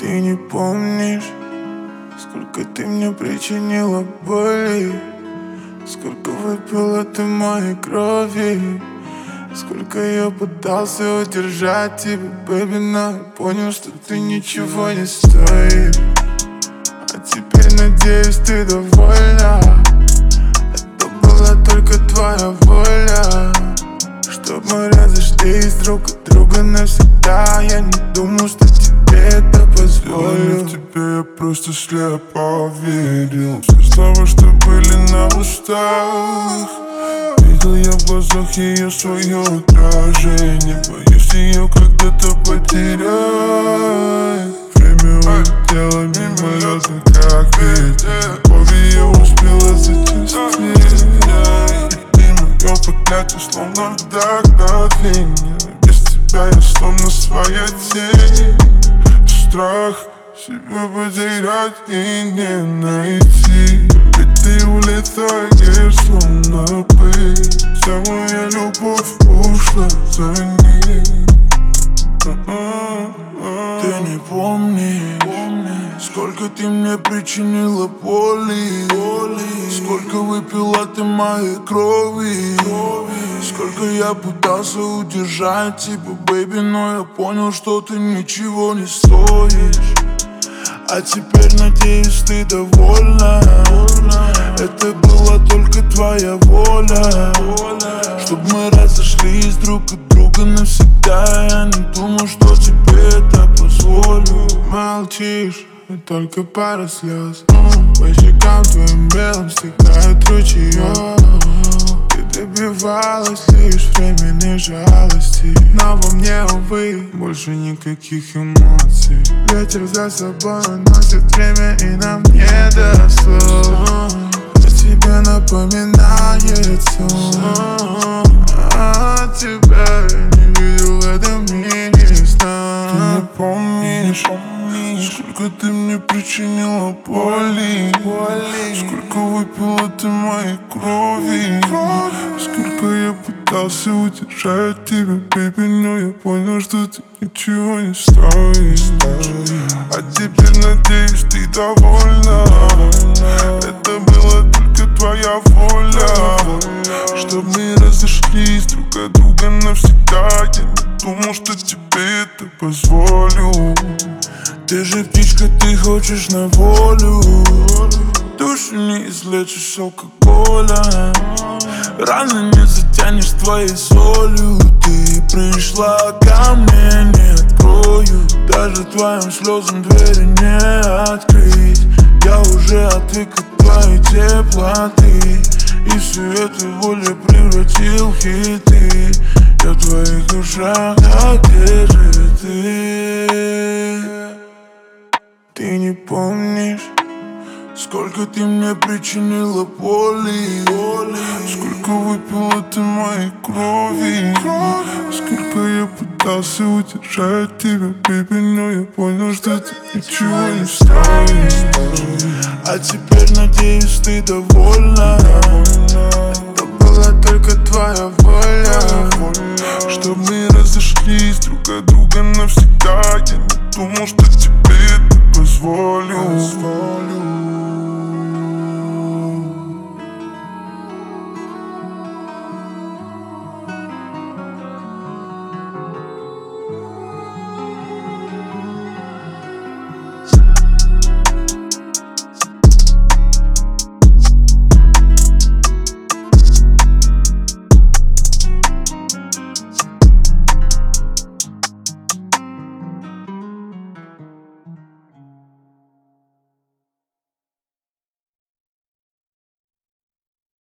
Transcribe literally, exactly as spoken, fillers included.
Ты не помнишь, сколько ты мне причинила боли, сколько выпила ты моей крови, сколько я пытался удержать тебя, бэби, но я понял, что ты ничего не стоишь. А теперь, надеюсь, ты довольна. Это была только твоя воля, чтоб мы разошлись друг от друга навсегда. Я не думал, что тебе это позволю. В тебе я просто слепо верил. Все слова, что были на устах, видел я в глазах ее свое отражение. Боюсь ее когда-то потерять. Время улетело мимо разных, как ветер. Любовь ее успела зачастить. И мое проклятие словно вдохновение. Без тебя я словно своя тень. Страх себя потерять и не найти. Ведь ты улетаешь словно пыль. Вся моя любовь ушла за ней. Ты не помнишь, сколько ты мне причинила боли, сколько выпила ты моей крови, сколько я пытался удержать тебя, бэби, но я понял, что ты ничего не стоишь. А теперь, надеюсь, ты довольна. Это была только твоя воля, чтоб мы разошлись друг от друга навсегда. Я не думал, что тебе это позволю. Молчишь, и только пара слез. По щекам твоим белым стекают ручья. Ты добивалась лишь временной жалости, но во мне, увы, больше никаких эмоций. Ветер за собой уносит время, и нам не до слов. Я тебе напоминает сон. А тебя я не видел в этом мире сна. Ты не помнишь, сколько ты мне причинила боли, сколько выпила ты моей крови, сколько я пытался удержать тебя, бэби, но я понял, что ты ничего не стоишь. А теперь, надеюсь, ты довольна. Это была только твоя воля, чтоб мы разошлись друг от друга навсегда. Я не думал, что тебе это позволю. Ты же птичка, ты хочешь на волю. Душу не излечишь алкоголем, раны не затянешь твоей солью. Ты пришла ко мне, не открою. Даже твоим слезам двери не открыть. Я уже отвык от твоей теплоты, и всю эту волю превратил в хиты. Я в твоих душах, а где же ты? Ты не помнишь, сколько ты мне причинила боли, сколько выпила ты моей крови, сколько я пытался удержать тебя, бэби, но я понял, что ты ничего не стоишь. А теперь, надеюсь, ты довольна. Это была только твоя воля, чтоб мы разошлись друг от друга навсегда. Я не думал, что тебе это позволю.